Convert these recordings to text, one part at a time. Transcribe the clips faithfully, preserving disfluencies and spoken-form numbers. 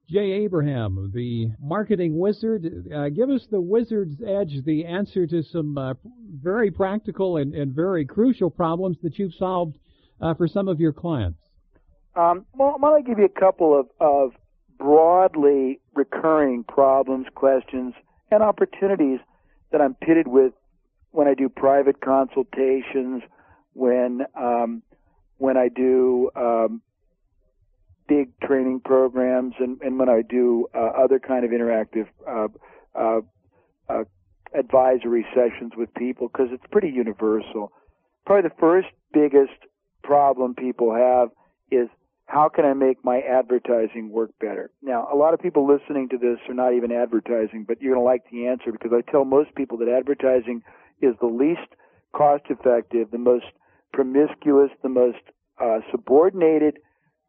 Jay Abraham, the marketing wizard. Uh, give us the wizard's edge, the answer to some uh, very practical and, and very crucial problems that you've solved uh, for some of your clients. Um, well, I'm going to give you a couple of, of broadly recurring problems, questions, and opportunities that I'm pitted with when I do private consultations, when um, when I do um, big training programs, and, and when I do uh, other kind of interactive uh, uh, uh, advisory sessions with people, because it's pretty universal. Probably the first biggest problem people have is, how can I make my advertising work better? Now, a lot of people listening to this are not even advertising, but you're going to like the answer, because I tell most people that advertising is the least cost-effective, the most promiscuous, the most uh, subordinated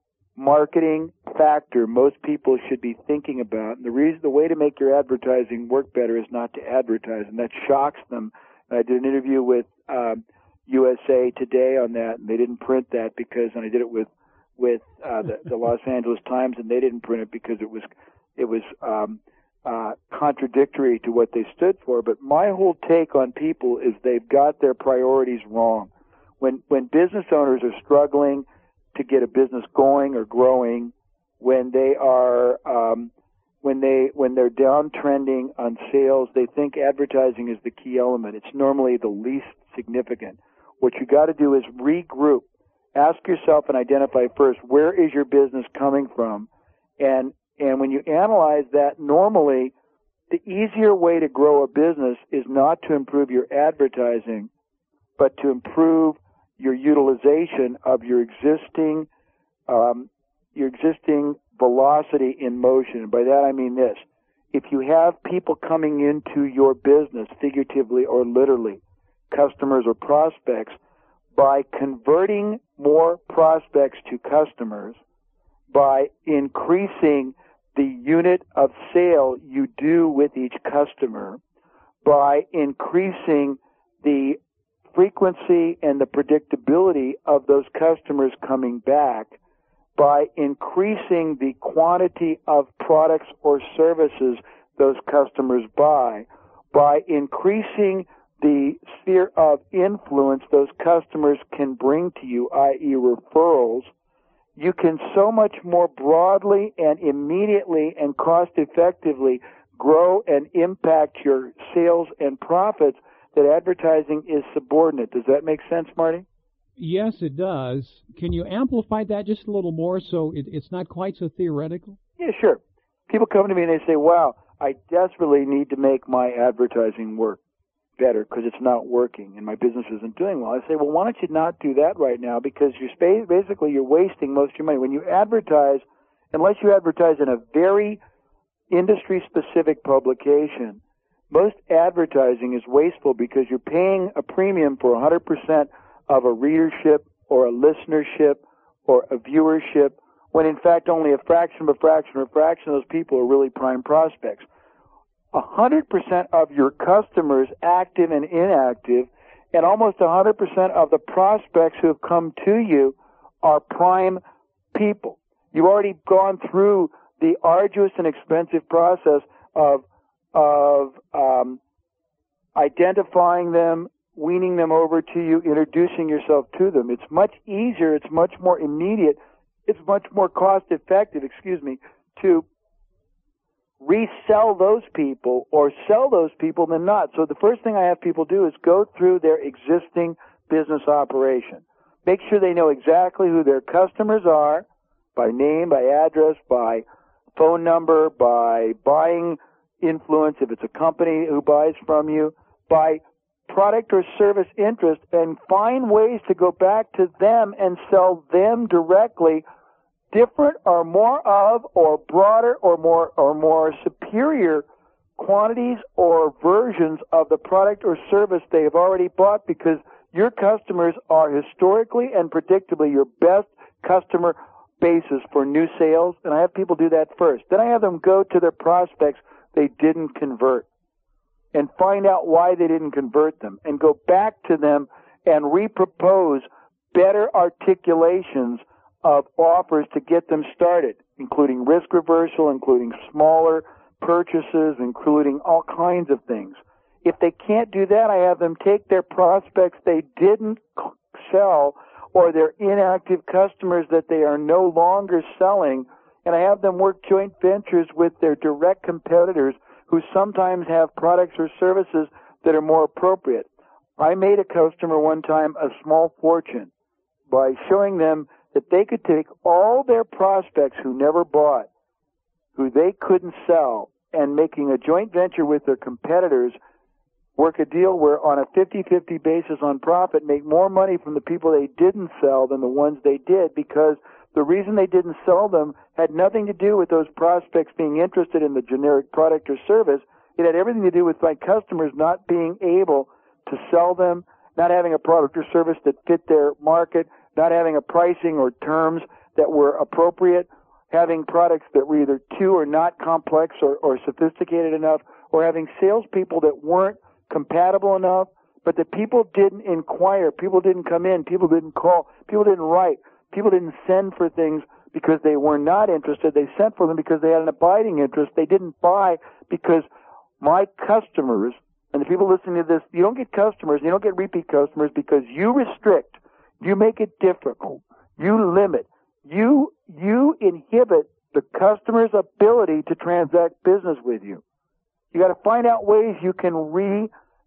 marketing factor most people should be thinking about. And the reason, the way to make your advertising work better is not to advertise, and that shocks them. And I did an interview with um, U S A Today on that, and they didn't print that because, and I did it with with uh, the, the Los Angeles Times, and they didn't print it because it was it was um, uh, contradictory to what they stood for. But my whole take on people is they've got their priorities wrong. When when business owners are struggling to get a business going or growing, when they are um, when they when they're downtrending on sales, they think advertising is the key element. It's normally the least significant. What you got to do is regroup. Ask yourself and identify first, where is your business coming from? And and when you analyze that, normally the easier way to grow a business is not to improve your advertising, but to improve your utilization of your existing um, your existing velocity in motion. And by that I mean this. If you have people coming into your business, figuratively or literally, customers or prospects, by converting more prospects to customers, by increasing the unit of sale you do with each customer, by increasing the frequency and the predictability of those customers coming back, by increasing the quantity of products or services those customers buy, by increasing the sphere of influence those customers can bring to you, that is referrals, you can so much more broadly and immediately and cost effectively grow and impact your sales and profits that advertising is subordinate. Does that make sense, Marty? Yes, it does. Can you amplify that just a little more so it, it's not quite so theoretical? Yeah, sure. People come to me and they say, wow, I desperately need to make my advertising work better because it's not working and my business isn't doing well. I say, well, why don't you not do that right now? Because you're sp- basically you're wasting most of your money. When you advertise, unless you advertise in a very industry-specific publication, most advertising is wasteful because you're paying a premium for one hundred percent of a readership or a listenership or a viewership, when in fact only a fraction of a fraction of a fraction of those people are really prime prospects. one hundred percent of your customers, active and inactive, and almost one hundred percent of the prospects who have come to you are prime people. You've already gone through the arduous and expensive process of of um, identifying them, weaning them over to you, introducing yourself to them. It's much easier, it's much more immediate, it's much more cost effective, excuse me, to resell those people or sell those people than not. So the first thing I have people do is go through their existing business operation. Make sure they know exactly who their customers are, by name, by address, by phone number, by buying influence, if it's a company who buys from you, by product or service interest, and find ways to go back to them and sell them directly different or more of or broader or more or more superior quantities or versions of the product or service they have already bought, because your customers are historically and predictably your best customer basis for new sales. And I have people do that first. Then I have them go to their prospects they didn't convert and find out why they didn't convert them, and go back to them and repropose better articulations of offers to get them started, including risk reversal, including smaller purchases, including all kinds of things. If they can't do that, I have them take their prospects they didn't sell or their inactive customers that they are no longer selling, and I have them work joint ventures with their direct competitors who sometimes have products or services that are more appropriate. I made a customer one time a small fortune by showing them that they could take all their prospects who never bought, who they couldn't sell, and making a joint venture with their competitors, work a deal where on a fifty-fifty basis on profit, make more money from the people they didn't sell than the ones they did, because the reason they didn't sell them had nothing to do with those prospects being interested in the generic product or service. It had everything to do with my customers not being able to sell them, not having a product or service that fit their market, not having a pricing or terms that were appropriate, having products that were either too or not complex or, or sophisticated enough, or having salespeople that weren't compatible enough, but that people didn't inquire, people didn't come in, people didn't call, people didn't write, people didn't send for things because they were not interested. They sent for them because they had an abiding interest. They didn't buy because my customers, and the people listening to this, you don't get customers, you don't get repeat customers because you restrict, you make it difficult, you limit, you you inhibit the customer's ability to transact business with you. You got to find out ways you can re,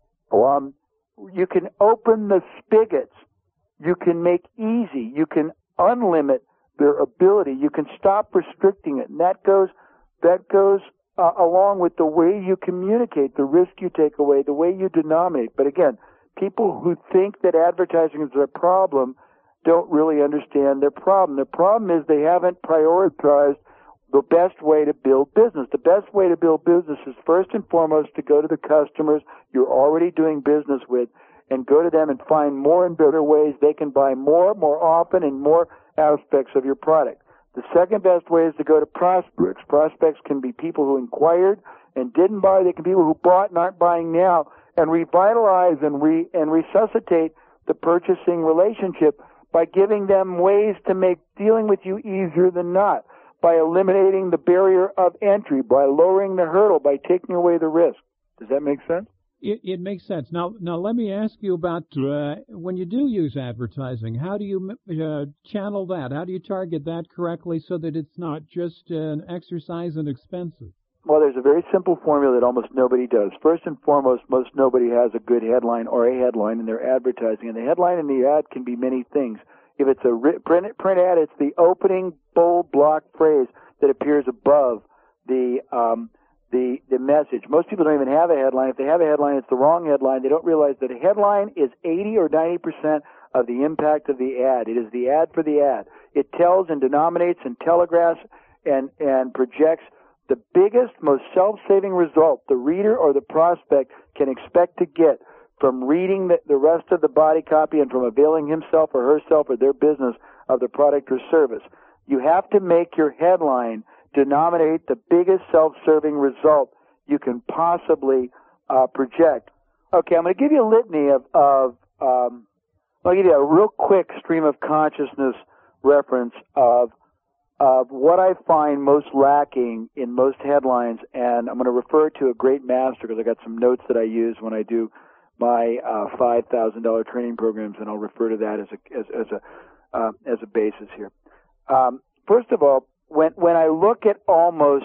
um, you can open the spigots, you can make easy, you can unlimit their ability, you can stop restricting it, and that goes that goes uh, along with the way you communicate, the risk you take away, the way you denominate. But again, people who think that advertising is their problem don't really understand their problem. Their problem is they haven't prioritized the best way to build business. The best way to build business is first and foremost to go to the customers you're already doing business with and go to them and find more and better ways they can buy more, more often, and more aspects of your product. The second best way is to go to prospects. Prospects can be people who inquired and didn't buy. They can be people who bought and aren't buying now, and revitalize and re and resuscitate the purchasing relationship by giving them ways to make dealing with you easier than not, by eliminating the barrier of entry, by lowering the hurdle, by taking away the risk. Does that make sense? It, it makes sense. Now, now let me ask you about uh, when you do use advertising, how do you uh, channel that? How do you target that correctly so that it's not just an exercise in expenses? Well, there's a very simple formula that almost nobody does. First and foremost, most nobody has a good headline or a headline in their advertising. And the headline in the ad can be many things. If it's a print, print ad, it's the opening bold block phrase that appears above the um, the the message. Most people don't even have a headline. If they have a headline, it's the wrong headline. They don't realize that a headline is eighty or ninety percent of the impact of the ad. It is the ad for the ad. It tells and denominates and telegraphs and, and projects the biggest, most self-saving result the reader or the prospect can expect to get from reading the, the rest of the body copy and from availing himself or herself or their business of the product or service. You have to make your headline denominate the biggest self-serving result you can possibly uh, project. Okay, I'm going to give you a litany of, of um, I'll give you a real quick stream of consciousness reference of of what I find most lacking in most headlines, and I'm going to refer to a great master because I got some notes that I use when I do my uh, five thousand dollars training programs, and I'll refer to that as a as, as a uh, as a basis here. Um, first of all, when when I look at almost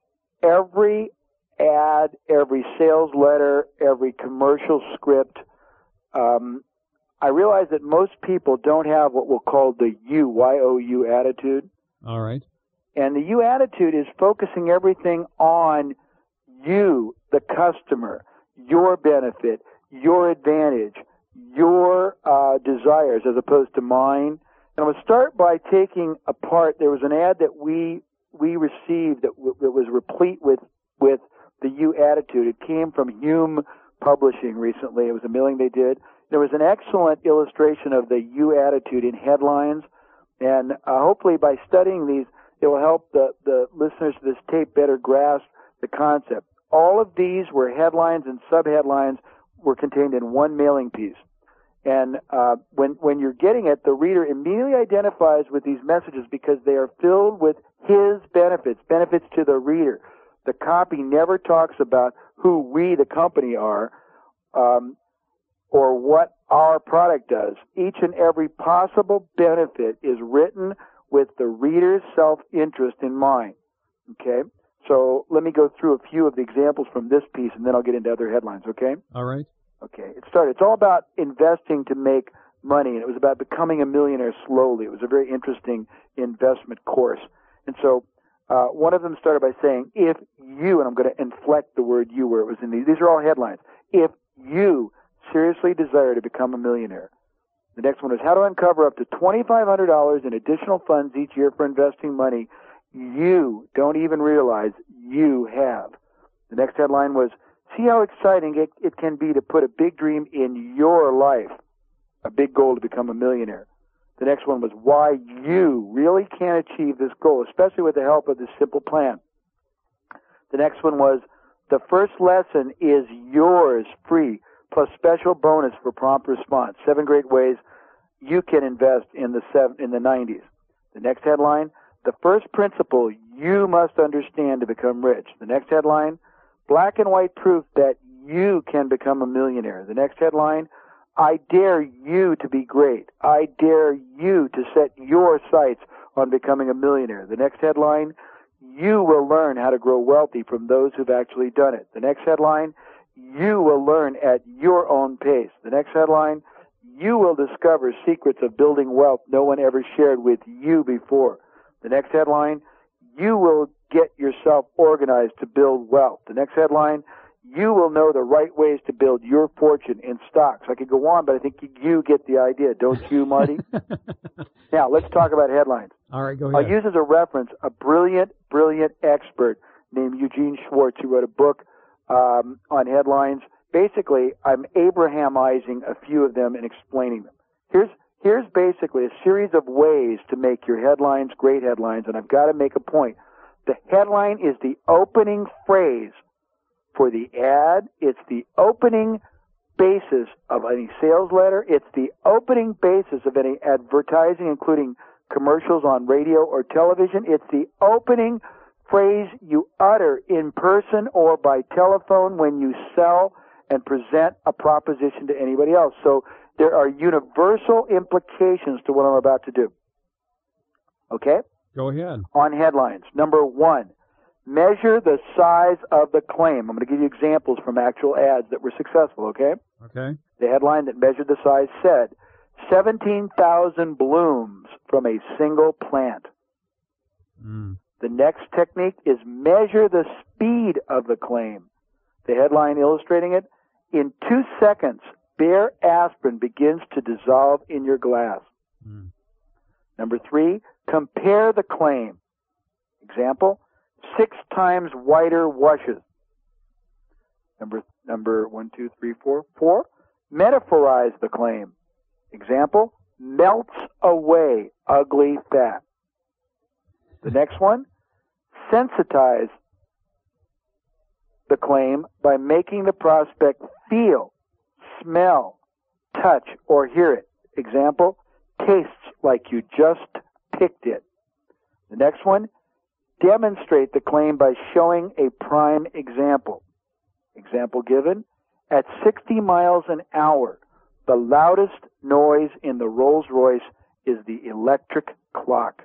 every ad, every sales letter, every commercial script, um, I realize that most people don't have what we'll call the U, Y O U attitude. All right. And the U attitude is focusing everything on you, the customer, your benefit, your advantage, your uh, desires as opposed to mine. And I'm going to start by taking apart, there was an ad that we we received that, w- that was replete with, with the U attitude. It came from Hume Publishing recently. It was a mailing they did. There was an excellent illustration of the U attitude in headlines. And uh, hopefully by studying these, it will help the, the listeners to this tape better grasp the concept. All of these were headlines and subheadlines were contained in one mailing piece. And uh, when when you're getting it, the reader immediately identifies with these messages because they are filled with his benefits, benefits to the reader. The copy never talks about who we, the company, are, um, or what our product does. Each and every possible benefit is written with the reader's self-interest in mind. Okay? So let me go through a few of the examples from this piece, and then I'll get into other headlines, okay? All right. Okay. It started. It's all about investing to make money, and it was about becoming a millionaire slowly. It was a very interesting investment course. And so uh, one of them started by saying, if you, and I'm going to inflect the word you where it was in these. These are all headlines. If you seriously desire to become a millionaire. The next one is how to uncover up to twenty-five hundred dollars in additional funds each year for investing money you don't even realize you have. The next headline was, see how exciting it, it can be to put a big dream in your life, a big goal to become a millionaire. The next one was why you really can achieve this goal, especially with the help of this simple plan. The next one was the first lesson is yours free, plus special bonus for prompt response. Seven great ways you can invest in the seven, in the nineties. The next headline, the first principle you must understand to become rich. The next headline, black and white proof that you can become a millionaire. The next headline, I dare you to be great. I dare you to set your sights on becoming a millionaire. The next headline, you will learn how to grow wealthy from those who've actually done it. The next headline, you will learn at your own pace. The next headline, you will discover secrets of building wealth no one ever shared with you before. The next headline, you will get yourself organized to build wealth. The next headline, you will know the right ways to build your fortune in stocks. I could go on, but I think you get the idea. Don't you, Marty? Now, let's talk about headlines. All right, go ahead. I'll use as a reference a brilliant, brilliant expert named Eugene Schwartz who wrote a book um, on headlines. Basically, I'm Abrahamizing a few of them and explaining them. Here's Here's basically a series of ways to make your headlines great headlines, and I've got to make a point. The headline is the opening phrase for the ad. It's the opening basis of any sales letter. It's the opening basis of any advertising, including commercials on radio or television. It's the opening phrase you utter in person or by telephone when you sell and present a proposition to anybody else. So there are universal implications to what I'm about to do. Okay? Go ahead. On headlines. Number one, measure the size of the claim. I'm going to give you examples from actual ads that were successful, okay? Okay. The headline that measured the size said, seventeen thousand blooms from a single plant. Mm. The next technique is measure the speed of the claim. The headline illustrating it, in two seconds, Bare aspirin begins to dissolve in your glass. Mm. Number three, compare the claim. Example, six times whiter washes. Number number one, two, three, four. Four, metaphorize the claim. Example, melts away ugly fat. The next one, sensitize the claim by making the prospect feel, smell, touch, or hear it. Example, tastes like you just picked it. The next one, demonstrate the claim by showing a prime example. Example given, at sixty miles an hour, the loudest noise in the Rolls-Royce is the electric clock.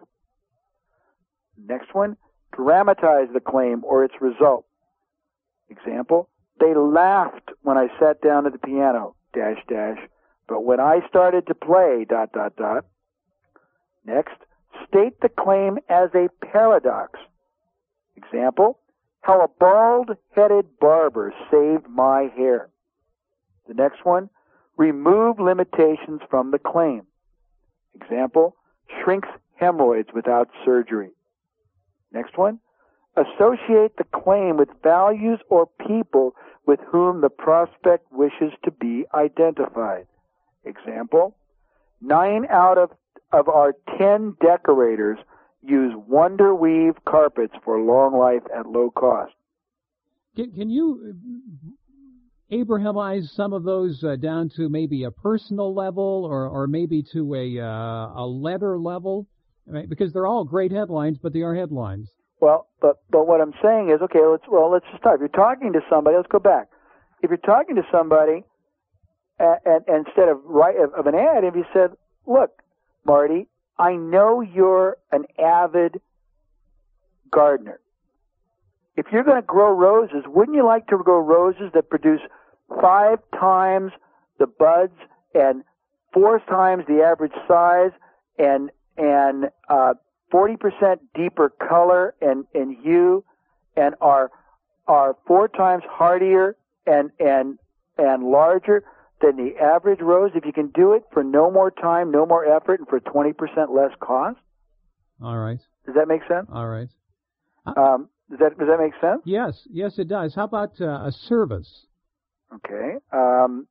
Next one, dramatize the claim or its result. Example, they laughed when I sat down at the piano, dash, dash, but when I started to play, dot, dot, dot. Next, state the claim as a paradox. Example, how a bald-headed barber saved my hair. The next one, remove limitations from the claim. Example, shrinks hemorrhoids without surgery. Next one, associate the claim with values or people with whom the prospect wishes to be identified. Example, nine out of, of our ten decorators use Wonder Weave carpets for long life at low cost. Can, can you Abrahamize some of those uh, down to maybe a personal level, or, or maybe to a uh, a letter level? Right? Because they're all great headlines, but they are headlines. Well, but but what I'm saying is, okay, let's well let's just start. If you're talking to somebody, let's go back. If you're talking to somebody, and, and, and instead of write of, of an ad, if you said, "Look, Marty, I know you're an avid gardener. If you're going to grow roses, wouldn't you like to grow roses that produce five times the buds and four times the average size and and uh, forty percent deeper color and, and hue and are are four times hardier and and and larger than the average rose if you can do it for no more time, no more effort, and for twenty percent less cost?" All right. Does that make sense? All right. Um, does that does that make sense? Yes, yes, it does. How about uh, a service? Okay. Um,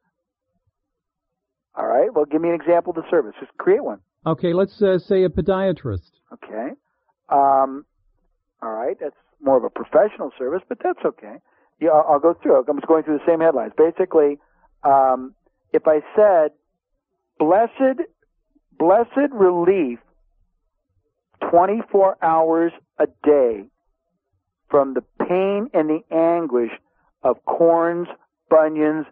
all right. Well, give me an example of the service. Just create one. Okay, let's uh, say a podiatrist. Okay. Um, all right. That's more of a professional service, but that's okay. Yeah, I'll, I'll go through. I'm just going through the same headlines. Basically, um, if I said, "Blessed, blessed relief, twenty-four hours a day from the pain and the anguish of corns, bunions,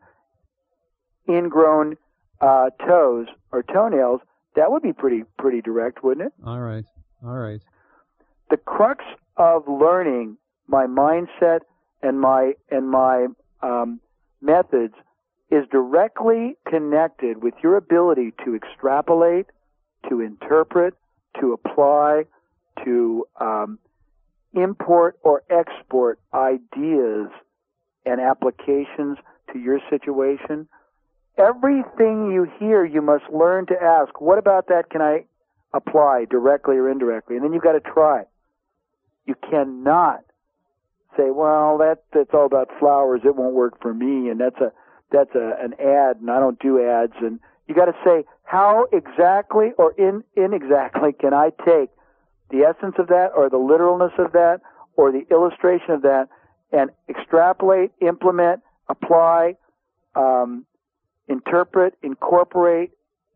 ingrown uh, toes or toenails," that would be pretty pretty direct, wouldn't it? All right. All right. The crux of learning my mindset and my and my um, methods is directly connected with your ability to extrapolate, to interpret, to apply, to um, import or export ideas and applications to your situation. Everything you hear, you must learn to ask, what about that can I apply directly or indirectly? And then you've got to try. You cannot say, well, that that's all about flowers, it won't work for me, and that's a that's a an ad, and I don't do ads. And you got to say, how exactly or in inexactly can I take the essence of that, or the literalness of that, or the illustration of that, and extrapolate, implement, apply, um, interpret, incorporate,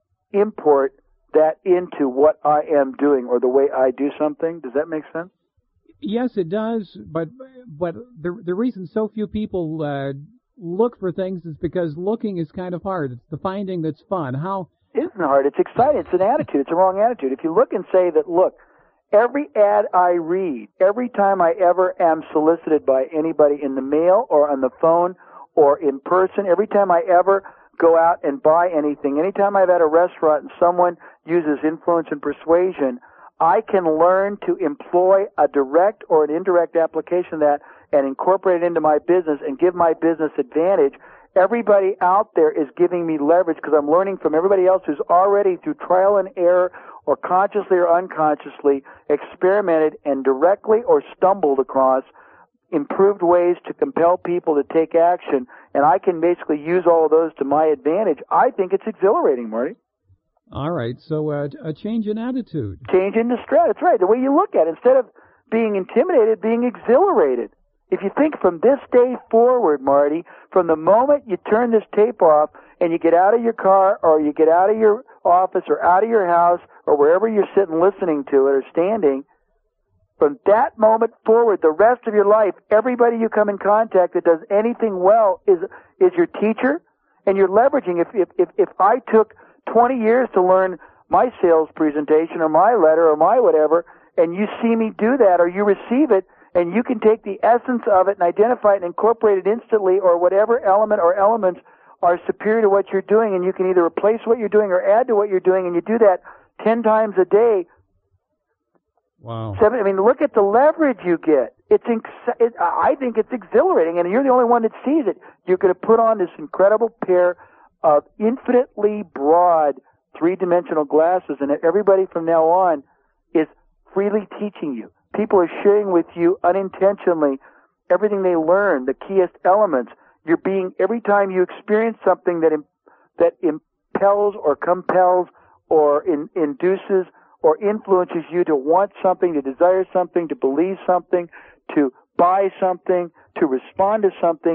import that into what I am doing or the way I do something? Does that make sense? Yes, it does. But but the the reason so few people uh, look for things is because looking is kind of hard. It's the finding that's fun. How? It isn't hard. It's exciting. It's an attitude. It's a wrong attitude. If you look and say that, look, every ad I read, every time I ever am solicited by anybody in the mail or on the phone or in person, every time I ever go out and buy anything, anytime I've at a restaurant and someone uses influence and persuasion, I can learn to employ a direct or an indirect application of that and incorporate it into my business and give my business advantage. Everybody out there is giving me leverage because I'm learning from everybody else who's already, through trial and error or consciously or unconsciously, experimented and directly or stumbled across improved ways to compel people to take action, and I can basically use all of those to my advantage. I think it's exhilarating, Marty. All right, so uh, a change in attitude. Change in the stress. That's right. The way you look at it, instead of being intimidated, being exhilarated. If you think from this day forward, Marty, from the moment you turn this tape off and you get out of your car or you get out of your office or out of your house or wherever you're sitting listening to it or standing, from that moment forward, the rest of your life, everybody you come in contact that does anything well is is your teacher, and you're leveraging. If if if, if I took twenty years to learn my sales presentation or my letter or my whatever, and you see me do that or you receive it, and you can take the essence of it and identify it and incorporate it instantly, or whatever element or elements are superior to what you're doing, and you can either replace what you're doing or add to what you're doing, and you do that ten times a day. Wow. Seven, I mean, look at the leverage you get. It's ex- it, I think it's exhilarating, and you're the only one that sees it. You're going to put on this incredible pair of infinitely broad three-dimensional glasses, and everybody from now on is freely teaching you. People are sharing with you unintentionally everything they learn, the keyest elements. You're being, every time you experience something that im- that impels or compels or in, induces or influences you to want something, to desire something, to believe something, to buy something, to respond to something,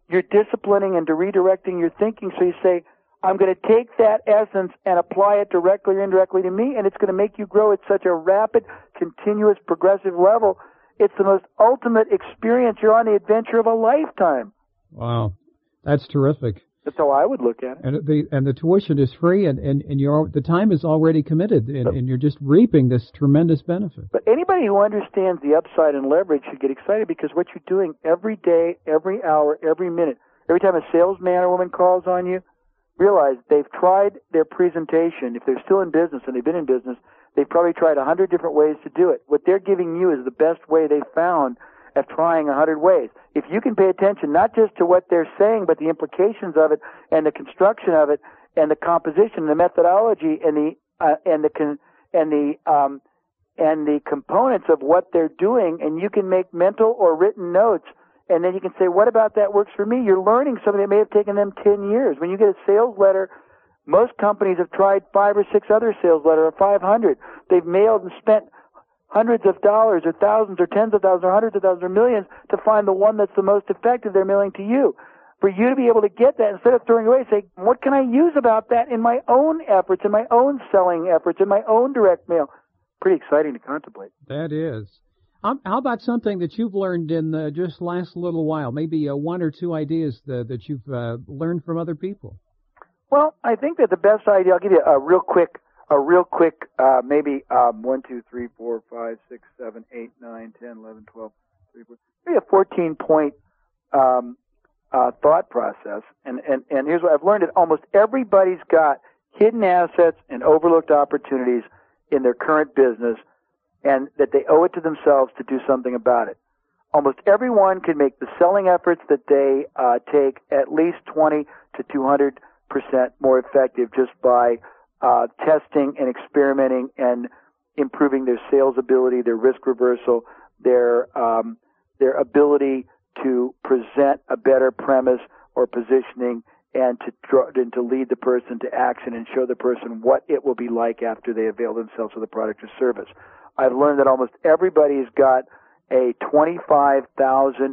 you're disciplining and redirecting your thinking. So you say, I'm going to take that essence and apply it directly or indirectly to me, and it's going to make you grow at such a rapid, continuous, progressive level. It's the most ultimate experience. You're on the adventure of a lifetime. Wow. That's terrific. That's how I would look at it. And the and the tuition is free, and, and, and you're, the time is already committed, and, and you're just reaping this tremendous benefit. But anybody who understands the upside and leverage should get excited, because what you're doing every day, every hour, every minute, every time a salesman or woman calls on you, realize they've tried their presentation. If they're still in business, and they've been in business, they've probably tried a hundred different ways to do it. What they're giving you is the best way they've found at trying a hundred ways. If you can pay attention not just to what they're saying, but the implications of it, and the construction of it, and the composition, the methodology, and the uh, and the con- and the um, and the components of what they're doing, and you can make mental or written notes, and then you can say, what about that works for me? You're learning something that may have taken them ten years. When you get a sales letter, most companies have tried five or six other sales letters, or five hundred. They've mailed and spent hundreds of dollars or thousands or tens of thousands or hundreds of thousands or millions to find the one that's the most effective they're mailing to you. For you to be able to get that, instead of throwing it away, say, what can I use about that in my own efforts, in my own selling efforts, in my own direct mail? Pretty exciting to contemplate. That is. Um, how about something that you've learned in uh, just last little while? Maybe uh, one or two ideas uh, that you've uh, learned from other people. Well, I think that the best idea, I'll give you a real quick A real quick, uh, maybe um, one, two, three, four, five, six, seven, eight, nine, ten, eleven, twelve, three, four, maybe a fourteen-point um, uh, thought process. And, and, and here's what I've learned: that almost everybody's got hidden assets and overlooked opportunities in their current business, and that they owe it to themselves to do something about it. Almost everyone can make the selling efforts that they uh, take at least twenty to two hundred percent more effective just by Uh, testing and experimenting and improving their sales ability, their risk reversal, their um, their ability to present a better premise or positioning, and to draw, and to lead the person to action and show the person what it will be like after they avail themselves of the product or service. I've learned that almost everybody's got a twenty-five thousand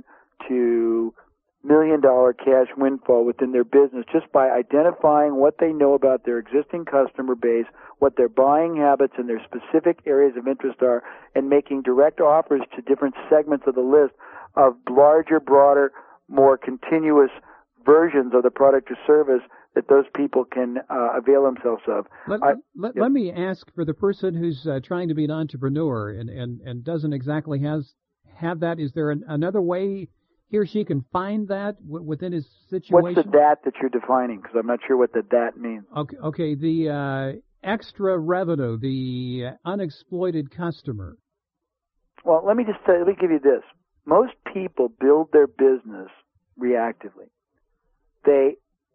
to million dollar cash windfall within their business just by identifying what they know about their existing customer base, what their buying habits and their specific areas of interest are, and making direct offers to different segments of the list of larger, broader, more continuous versions of the product or service that those people can uh, avail themselves of. Let, I, let, yeah. let me ask, for the person who's uh, trying to be an entrepreneur and, and, and doesn't exactly has, have that, is there an, another way he or she can find that w- within his situation? What's the that that you're defining? Because I'm not sure what the that means. Okay, okay. The uh, extra revenue, the unexploited customer. Well, let me just say, let me give you this. Most people build their business reactively. They,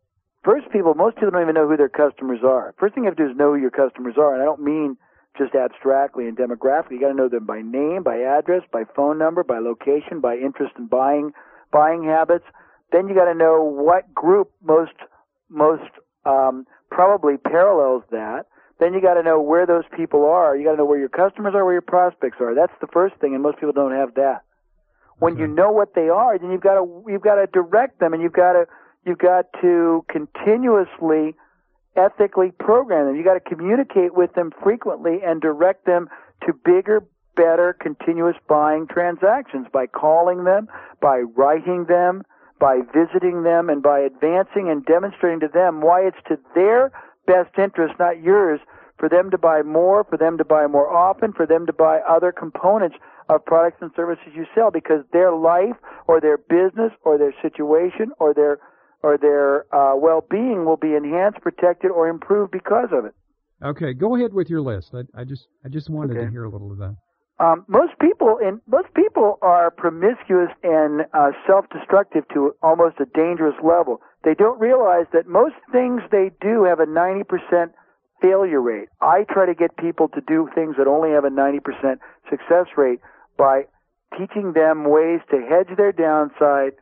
first people, most people don't even know who their customers are. First thing you have to do is know who your customers are, and I don't mean just abstractly and demographically. You got to know them by name, by address, by phone number, by location, by interest in buying, buying habits. Then you got to know what group most, most um, probably parallels that. Then you got to know where those people are. You got to know where your customers are, where your prospects are. That's the first thing, and most people don't have that. When Okay. you know what they are, then you've got to you've got to direct them, and you've got to you've got to continuously, ethically program them. You got to communicate with them frequently and direct them to bigger, better, continuous buying transactions by calling them, by writing them, by visiting them, and by advancing and demonstrating to them why it's to their best interest, not yours, for them to buy more, for them to buy more often, for them to buy other components of products and services you sell, because their life or their business or their situation or their or their uh, well-being will be enhanced, protected, or improved because of it. Okay, go ahead with your list. I, I just I just wanted Okay. to hear a little of that. Um, most people in most people are promiscuous and uh, self-destructive to almost a dangerous level. They don't realize that most things they do have a ninety percent failure rate. I try to get people to do things that only have a ninety percent success rate by teaching them ways to hedge their downside,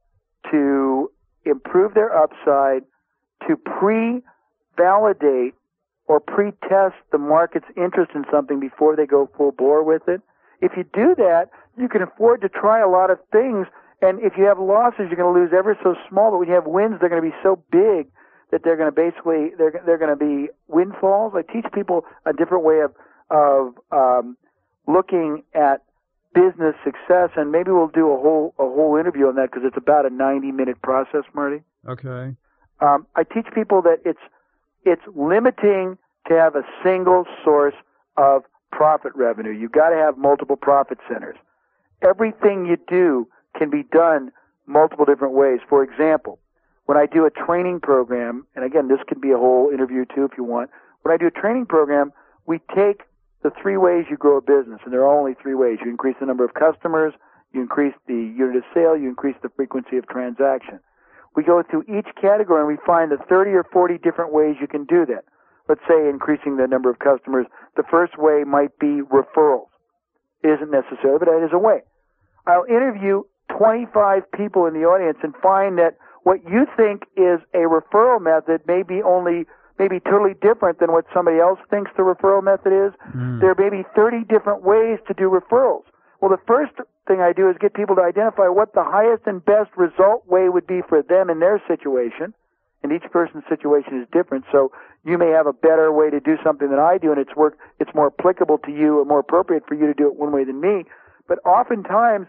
to improve their upside, to pre-validate or pre-test the market's interest in something before they go full bore with it. If you do that, you can afford to try a lot of things And if you have losses, you're going to lose ever so small. But when you have wins, they're going to be so big that they're going to basically they're they're going to be windfalls. I teach people a different way of of um, looking at business success, and maybe we'll do a whole a whole interview on that because it's about a ninety minute process, Marty. Okay. Um, I teach people that it's it's limiting to have a single source of profit revenue. You've got to have multiple profit centers. Everything you do can be done multiple different ways. For example, when I do a training program, and again, this could be a whole interview too if you want. When I do a training program, we take the three ways you grow a business, and there are only three ways. You increase the number of customers, you increase the unit of sale, you increase the frequency of transaction. We go through each category and we find the thirty or forty different ways you can do that. Let's say increasing the number of customers. The first way might be referrals. It isn't necessary, but it is a way. I'll interview twenty-five people in the audience and find that what you think is a referral method may be only maybe totally different than what somebody else thinks the referral method is. Mm. There may be thirty different ways to do referrals. Well, the first thing I do is get people to identify what the highest and best result way would be for them in their situation. And each person's situation is different, so you may have a better way to do something than I do, and it's work. It's more applicable to you or more appropriate for you to do it one way than me. But oftentimes,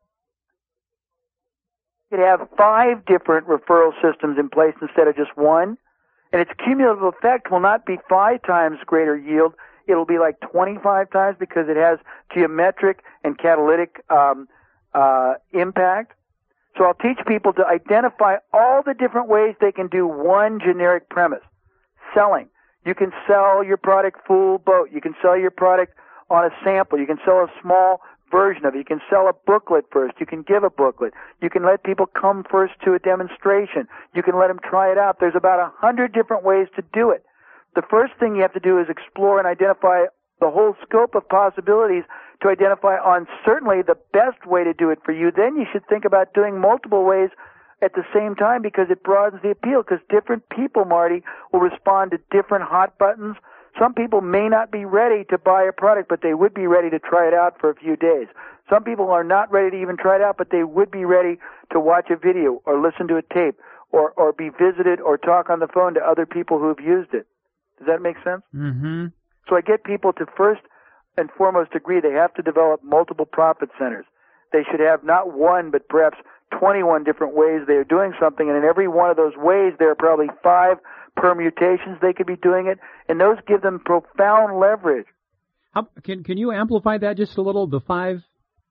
you could have five different referral systems in place instead of just one, and its cumulative effect will not be five times greater yield. It'll be like twenty-five times because it has geometric and catalytic um, uh, impact. So I'll teach people to identify all the different ways they can do one generic premise. Selling. You can sell your product full boat. You can sell your product on a sample. You can sell a small version of it. You can sell a booklet first. You can give a booklet. You can let people come first to a demonstration. You can let them try it out. There's about a hundred different ways to do it. The first thing you have to do is explore and identify the whole scope of possibilities to identify on certainly the best way to do it for you. Then you should think about doing multiple ways at the same time because it broadens the appeal, because different people, Marty, will respond to different hot buttons. Some people may not be ready to buy a product, but they would be ready to try it out for a few days. Some people are not ready to even try it out, but they would be ready to watch a video or listen to a tape or, or be visited or talk on the phone to other people who have used it. Does that make sense? Mm-hmm. So I get people to first and foremost agree they have to develop multiple profit centers. They should have not one, but perhaps twenty-one different ways they are doing something, and in every one of those ways there are probably five permutations they could be doing it, and those give them profound leverage. How, can can you amplify that just a little, the five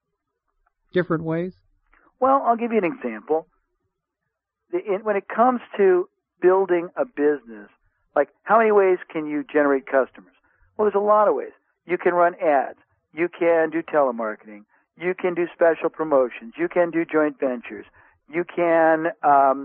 different ways? Well, I'll give you an example. The, in, when it comes to building a business, like how many ways can you generate customers? Well, there's a lot of ways. You can run ads. You can do telemarketing. You can do special promotions. You can do joint ventures. You can um,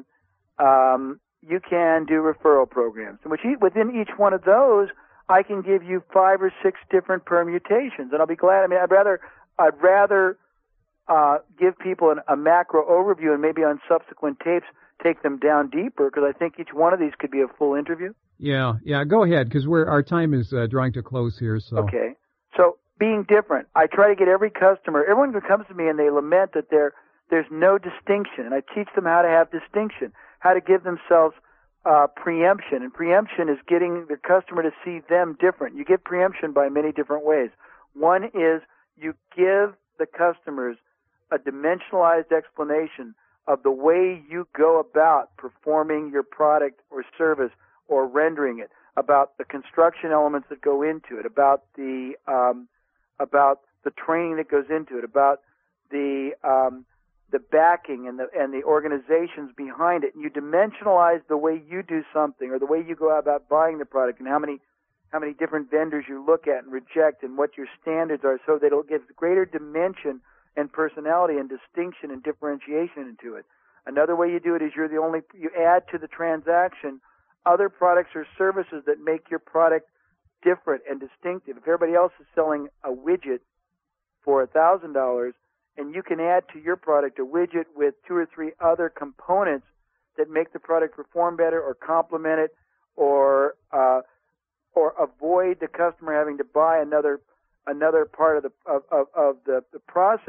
um, you can do referral programs. And which within each one of those, I can give you five or six different permutations. And I'll be glad. I mean, I'd rather I'd rather uh, give people an, a macro overview and maybe on subsequent tapes take them down deeper, because I think each one of these could be a full interview. Yeah, yeah. Go ahead, because we're our time is uh, drawing to close here. So okay. So being different, I try to get every customer, everyone who comes to me and they lament that there there's no distinction, and I teach them how to have distinction, how to give themselves uh, preemption, and preemption is getting the customer to see them different. You get preemption by many different ways. One is you give the customers a dimensionalized explanation of the way you go about performing your product or service or rendering it, about the construction elements that go into it, about the um, about the training that goes into it, about the um, the backing and the and the organizations behind it. And you dimensionalize the way you do something or the way you go about buying the product and how many how many different vendors you look at and reject and what your standards are, so that it'll give greater dimension and personality and distinction and differentiation into it. Another way you do it is you're the only you add to the transaction other products or services that make your product different and distinctive. If everybody else is selling a widget for a thousand dollars, and you can add to your product a widget with two or three other components that make the product perform better or complement it, or uh, or avoid the customer having to buy another another part of the of, of, of the, the process,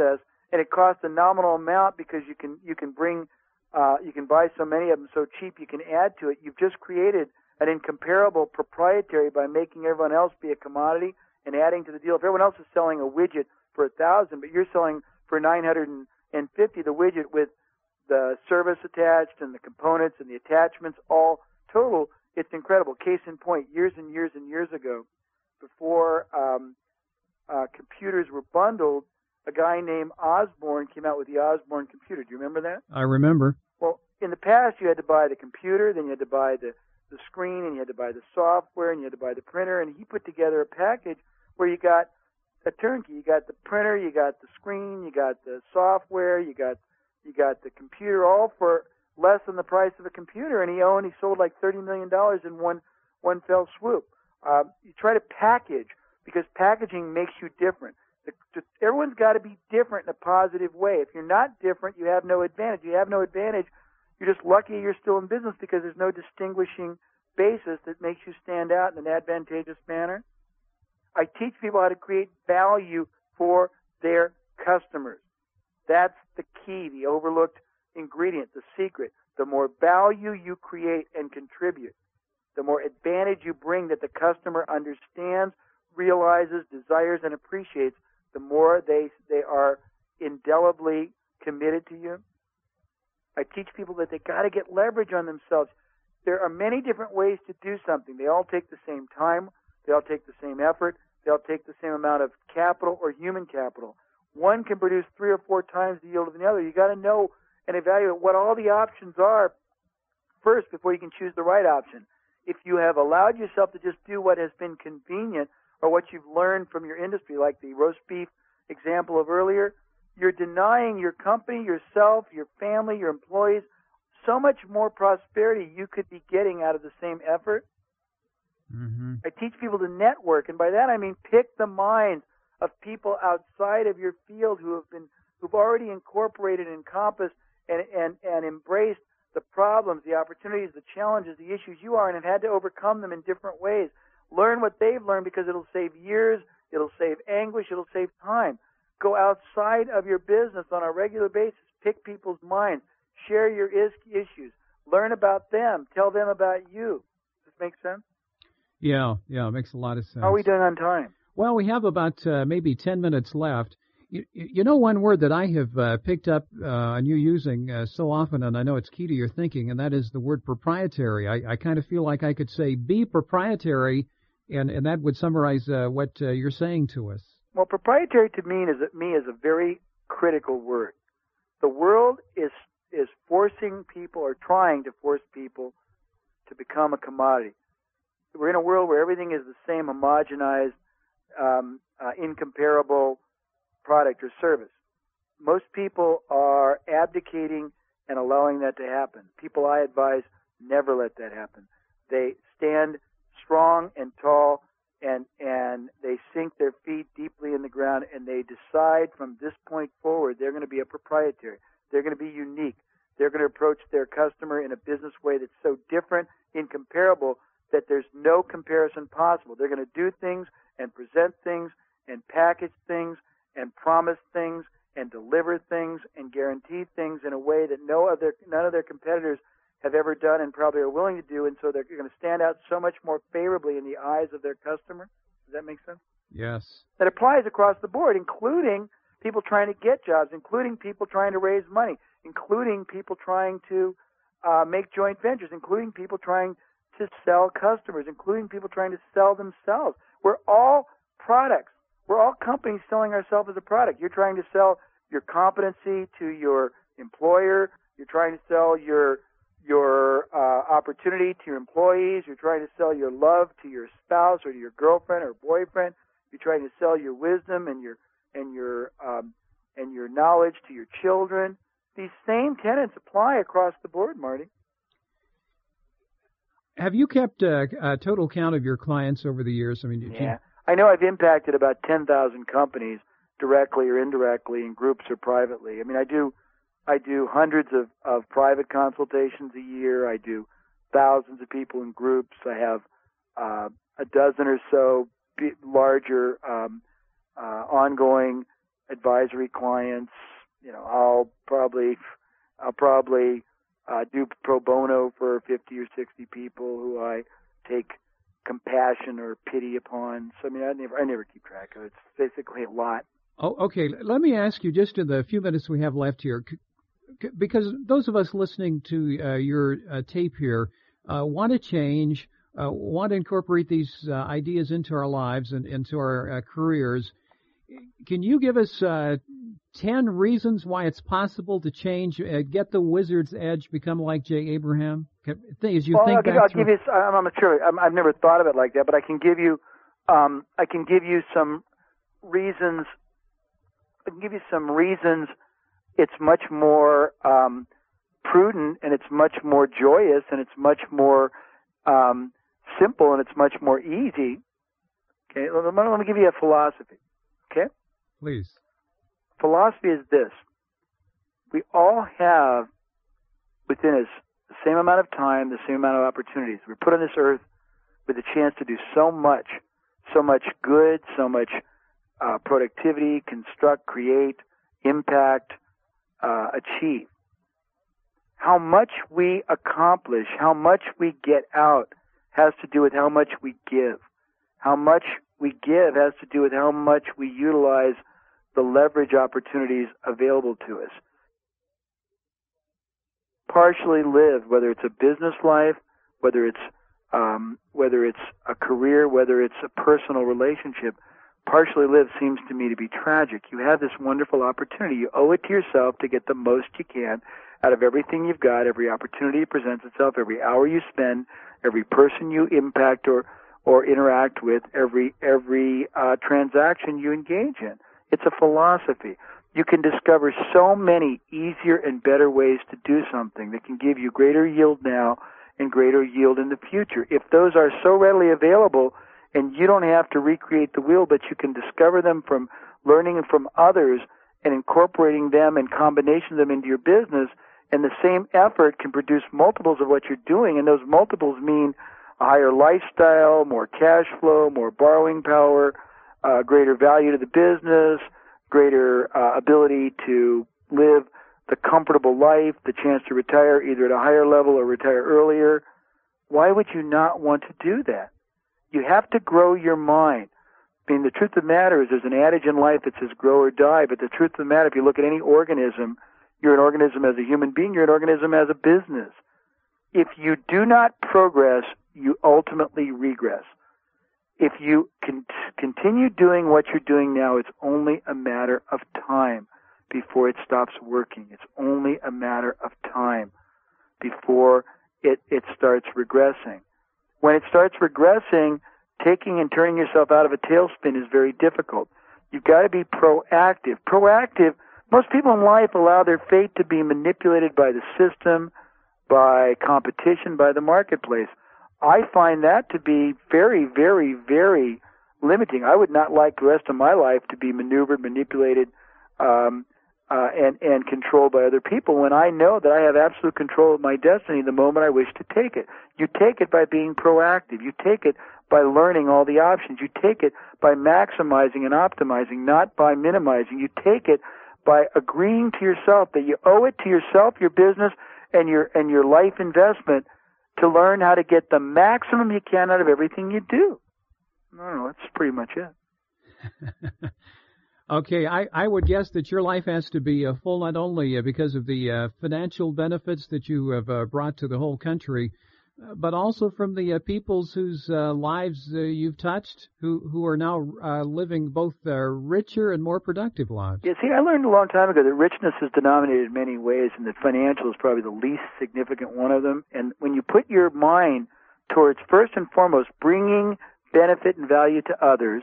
and it costs a nominal amount because you can you can bring uh, you can buy so many of them so cheap you can add to it. You've just created an incomparable proprietary by making everyone else be a commodity and adding to the deal. If everyone else is selling a widget for a thousand, but you're selling for nine hundred and fifty the widget with the service attached and the components and the attachments all total, it's incredible. Case in point, years and years and years ago, before um, uh, computers were bundled, a guy named Osborne came out with the Osborne computer. Do you remember that? I remember. Well, in the past, you had to buy the computer, then you had to buy the, the screen, and you had to buy the software, and you had to buy the printer, and he put together a package where you got a turnkey. You got the printer, you got the screen, you got the software, you got you got the computer, all for less than the price of a computer, and he owned, he sold like thirty million dollars in one one fell swoop. Uh, you try to package, because packaging makes you different. The, the, everyone's got to be different in a positive way. If you're not different, you have no advantage. You have no advantage. You're just lucky you're still in business because there's no distinguishing basis that makes you stand out in an advantageous manner. I teach people how to create value for their customers. That's the key, the overlooked ingredient, the secret. The more value you create and contribute, the more advantage you bring that the customer understands, realizes, desires, and appreciates, the more they they are indelibly committed to you. I teach people that they got to get leverage on themselves. There are many different ways to do something. They all take the same time. They all take the same effort. They all take the same amount of capital or human capital. One can produce three or four times the yield of the other. You got to know and evaluate what all the options are first before you can choose the right option. If you have allowed yourself to just do what has been convenient or what you've learned from your industry, like the roast beef example of earlier, you're denying your company, yourself, your family, your employees so much more prosperity you could be getting out of the same effort. Mm-hmm. I teach people to network, and by that I mean pick the minds of people outside of your field who have been, who've already incorporated, encompassed, and, and, and embraced the problems, the opportunities, the challenges, the issues you are, and have had to overcome them in different ways. Learn what they've learned, because it'll save years, it'll save anguish, it'll save time. Go outside of your business on a regular basis. Pick people's minds. Share your is- issues. Learn about them. Tell them about you. Does this make sense? Yeah, yeah, it makes a lot of sense. How are we doing on time? Well, we have about uh, maybe ten minutes left. You, you know, one word that I have uh, picked up uh, on you using uh, so often, and I know it's key to your thinking, and that is the word proprietary. I, I kind of feel like I could say be proprietary, and, and that would summarize uh, what uh, you're saying to us. Well, proprietary to me is, me is a very critical word. The world is is forcing people, or trying to force people, to become a commodity. We're in a world where everything is the same homogenized, um, uh, incomparable product or service. Most people are abdicating and allowing that to happen. People I advise, never let that happen. They stand strong and tall, and and they sink their feet deeply in the ground, and they decide from this point forward they're going to be a proprietary. They're going to be unique. They're going to approach their customer in a business way that's so different, incomparable, that there's no comparison possible. They're going to do things and present things and package things and promise things and deliver things and guarantee things in a way that no other, none of their competitors have ever done and probably are willing to do, and so they're going to stand out so much more favorably in the eyes of their customer. Does that make sense? Yes. That applies across the board, including people trying to get jobs, including people trying to raise money, including people trying to uh, make joint ventures, including people trying to sell customers, including people trying to sell themselves. We're all products. We're all companies selling ourselves as a product. You're trying to sell your competency to your employer. You're trying to sell your your uh, opportunity to your employees. You're trying to sell your love to your spouse or to your girlfriend or boyfriend. You're trying to sell your wisdom and your and your um, and your knowledge to your children. These same tenets apply across the board, Marty. Have you kept a, a total count of your clients over the years? I mean, did yeah, you... I know I've impacted about ten thousand companies directly or indirectly, in groups or privately. I mean, I do. I do hundreds of, of private consultations a year. I do thousands of people in groups. I have uh, a dozen or so b- larger um, uh, ongoing advisory clients, you know, I'll probably, I'll probably uh, do pro bono for fifty or sixty people who I take compassion or pity upon. So I mean, I never, I never keep track of it. It's basically a lot. Oh, okay. Let me ask you, just in the few minutes we have left here, c- c- because those of us listening to uh, your uh, tape here uh, want to change, uh, want to incorporate these uh, ideas into our lives and into our uh, careers. Can you give us uh, ten reasons why it's possible to change, uh, get the wizard's edge, become like Jay Abraham? As you well, think I'll, give, back I'll through... give you. I'm, I'm not sure. I'm, I've never thought of it like that, but I can give you. Um, I can give you some reasons. I can give you some reasons. It's much more um, prudent, and it's much more joyous, and it's much more um, simple, and it's much more easy. Okay, let me, let me give you a philosophy. Okay, please. Philosophy is this: we all have within us the same amount of time, the same amount of opportunities. We're put on this earth with a chance to do so much, so much good, so much uh, productivity, construct, create, impact, uh, achieve. How much we accomplish, how much we get out has to do with how much we give. How much we give has to do with how much we utilize the leverage opportunities available to us. Partially lived, whether it's a business life, whether it's um, whether it's a career, whether it's a personal relationship, partially lived seems to me to be tragic. You have this wonderful opportunity. You owe it to yourself to get the most you can out of everything you've got, every opportunity that presents itself, every hour you spend, every person you impact or or interact with, every every uh, transaction you engage in. It's a philosophy. You can discover so many easier and better ways to do something that can give you greater yield now and greater yield in the future. If those are so readily available and you don't have to recreate the wheel, but you can discover them from learning from others and incorporating them and combination of them into your business, and the same effort can produce multiples of what you're doing, and those multiples mean a higher lifestyle, more cash flow, more borrowing power, uh, greater value to the business, greater uh, ability to live the comfortable life, the chance to retire either at a higher level or retire earlier. Why would you not want to do that? You have to grow your mind. I mean, the truth of the matter is there's an adage in life that says grow or die, but the truth of the matter, if you look at any organism, you're an organism as a human being, you're an organism as a business. If you do not progress, you ultimately regress. If you can continue doing what you're doing now, it's only a matter of time before it stops working. It's only a matter of time before it, it starts regressing. When it starts regressing, taking and turning yourself out of a tailspin is very difficult. You've got to be proactive. Proactive, most people in life allow their fate to be manipulated by the system, by competition, by the marketplace. I find that to be very, very, very limiting. I would not like the rest of my life to be maneuvered, manipulated, um, uh, and, and controlled by other people when I know that I have absolute control of my destiny the moment I wish to take it. You take it by being proactive. You take it by learning all the options. You take it by maximizing and optimizing, not by minimizing. You take it by agreeing to yourself that you owe it to yourself, your business, and your and your life investment to learn how to get the maximum you can out of everything you do. I don't know, that's pretty much it. Okay, I, I would guess that your life has to be uh, full not only uh, because of the uh, financial benefits that you have uh, brought to the whole country, uh, but also from the uh, peoples whose uh, lives uh, you've touched, who, who are now uh, living both uh, richer and more productive lives. Yeah, see, I learned a long time ago that richness is denominated in many ways, and that financial is probably the least significant one of them. And when you put your mind towards, first and foremost, bringing benefit and value to others,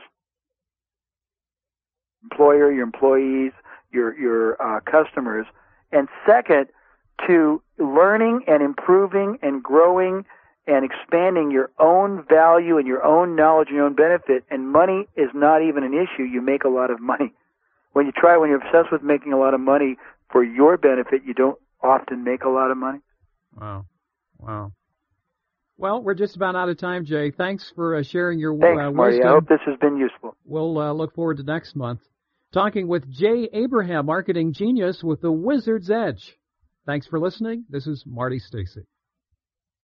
employer, your employees, your your uh, customers, and second, to learning and improving and growing and expanding your own value and your own knowledge and your own benefit, and money is not even an issue. You make a lot of money. When you try, when you're obsessed with making a lot of money for your benefit, you don't often make a lot of money. Wow. Wow. Well, we're just about out of time, Jay. Thanks for uh, sharing your Thanks, uh, Marty. wisdom. I hope this has been useful. We'll uh, look forward to next month. Talking with Jay Abraham, marketing genius with the Wizard's Edge. Thanks for listening. This is Marty Stacy.